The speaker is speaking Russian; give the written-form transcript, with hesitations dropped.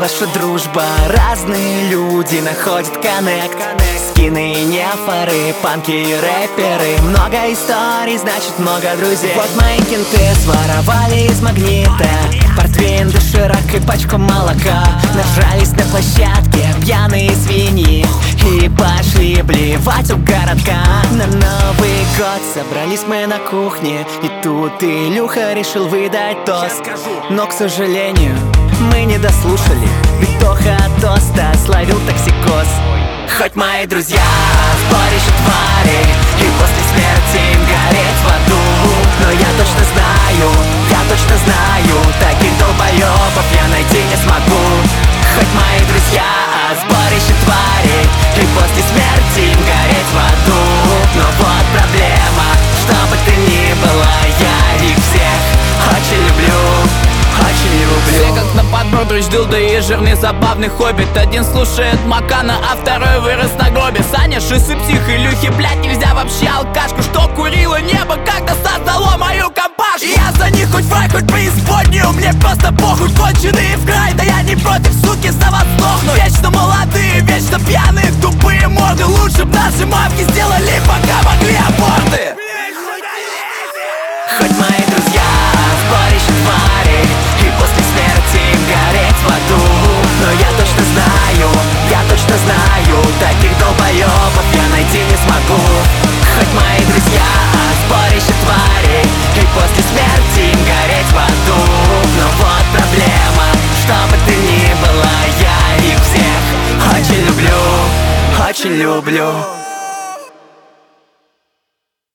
ваша дружба? Разные люди находят коннект. Скины и нефоры, панки и рэперы. Много историй, значит много друзей. Вот мои кенты своровали из магнита портвейн, доширак и пачку молока. Нажрались на площадке пьяные свиньи и пошли блевать у городка. На Новый год собрались мы на кухне, и тут Илюха решил выдать тост. Но, к сожалению, мы не дослушали, ведь Тоха от тоста словил токсикоз. Хоть мои друзья сборище твари, и после смерти им гореть в аду, но я точно знаю, таких долбоебов я найти не смогу. Хоть мои друзья сборище твари, и после смерти им гореть в аду, но вот проблема, что бы ты ни была, я их всех очень люблю. Все как на подбор, дылда и жирный забавный хоббит. Один слушает Макана, а второй вырос на гробе. Саня, шисы, псих, Илюхи, блядь, нельзя вообще алкашку, что курила небо, когда создало мою компашку. Я за них хоть в рай, хоть преисподнюю, мне просто похуй, конченые в край. Да я не против, суки, за вас сдохну. Вечно молодые, вечно пьяные, тупые морды. Лучше б наши мамки сделали, пока могли аборты. Хоть мои друзья сборище твари, и после смерти им гореть в аду, но я точно знаю, таких долбоебов я найти не смогу. Хоть мои друзья сборище твари, и после смерти им гореть в аду, но вот проблема, что бы ты ни была, я их всех очень люблю.